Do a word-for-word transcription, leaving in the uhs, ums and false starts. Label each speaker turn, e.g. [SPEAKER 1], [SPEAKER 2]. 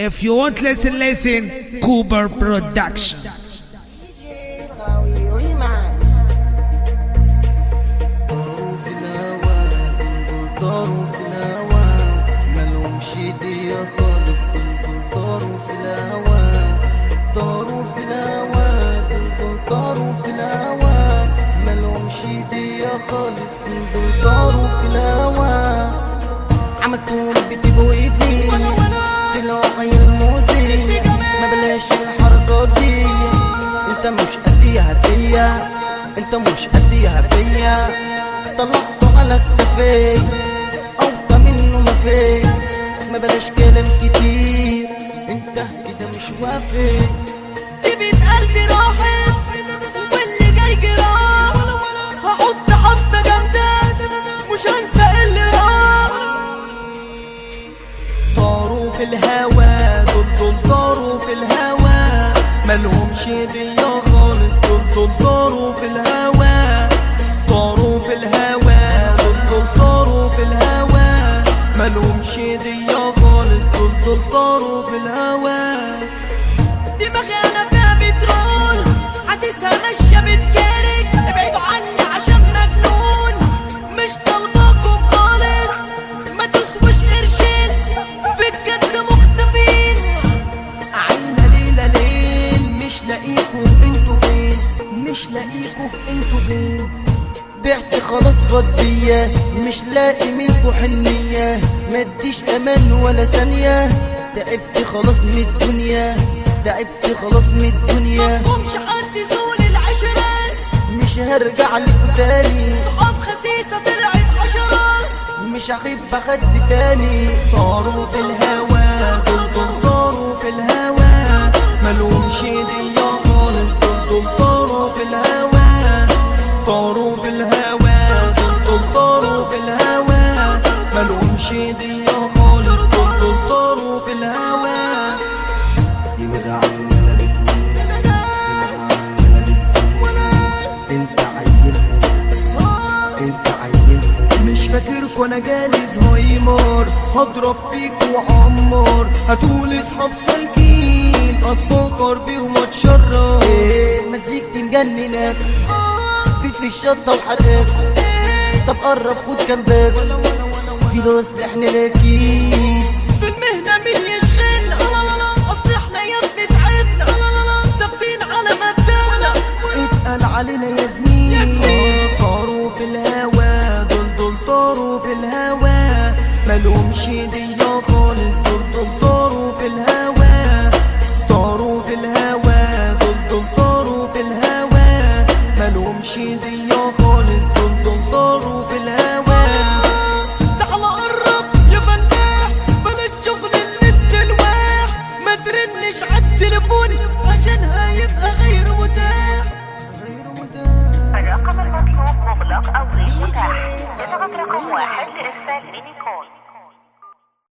[SPEAKER 1] If you want listen, listen, Cooper Production.
[SPEAKER 2] طاروا في الهوا دول طاروا في الهوا مالهمش دية خالص دول طاروا في الهوا طاروا في الهوا دول طاروا في الهوا مالهمش دية خالص دول طاروا في الهوا عملتهم بتبقوا ابني طلعوا حي الموزي ما بلاش الحركات دي انت مش قديها فيا انت مش قديها فيا طلعته على التفاي اوطى منه ما فيه ما بلاش كلام كتير انت كده مش وافي
[SPEAKER 3] طيبة قلبي راحت واللي جاي جراح هحط حطة جامدة مش هنسى اللي راح طاروا في الهوا دول دول طاروا في الهوا مالهمش دية خالص دول دول طاروا في الهوا طاروا في الهوا دول دول طاروا في الهوا مالهمش دية خالص دول دول طاروا في الهوا دماغي انا فيها بترول حاسسها ماشية بتكارك ابعدوا عني عشان مجنون مش طالباكم خالص ما تسوش قرشين بجد مختفين عنا ليلة ليل مش لاقيكوا انتوا فين مش لاقيكوا انتوا فين
[SPEAKER 2] بعت خلاص غضبية مش لاقي منكو حنية مديش امان ولا ثانية تعبت خلاص من الدنيا تعبت خلاص من الدنيا
[SPEAKER 3] مفهومش حد سول العشرة
[SPEAKER 2] مش هرجع لكو تاني
[SPEAKER 3] صحاب خسيسة طلعت حشرات
[SPEAKER 2] مش هحب حد تاني
[SPEAKER 3] طاروا في الهوا دول دول طاروا في الهوا مالهمش دية خالص دول دول طاروا في الهوا طاروا في الهوا دول دول طاروا في الهوا مالهمش دية خالص دول دول طاروا في الهوا
[SPEAKER 2] دماغ عمالة بتموت دماغ عمالة بتزيد انت عيلهم انت عيلهم
[SPEAKER 3] مش فاكركوا انا جالس هايمر هضرب فيك وعمر هتقول اصحاب سالكين اتفكر بيهم واتشرف
[SPEAKER 2] ايه مزيكتي مجننك في في الشطة وحرقك طب قرب خد جنبك فلوس احنا راكين
[SPEAKER 3] في المهنة مين يشغلنا اصل احنا يا ابني تعبنا ثابتين على مبدأنا اتقل علينا يا زميلي طاروا في الهوا دول دول طاروا في الهوا مالهمش دية خالص دول دول طاروا في الهوا طاروا في الهوا دول دول طاروا في الهوا مالهمش دية خالص دول دول طاروا في الهوا تعال قرب يا فلاح بلاش شغل الاستلواح ما ترنش عالتليفون عشان هيبقى غير متاح غير متاح
[SPEAKER 4] الرقم المطلوب مغلق أو غير متاح. اضغط رقم واحد لإرسال ميني كول.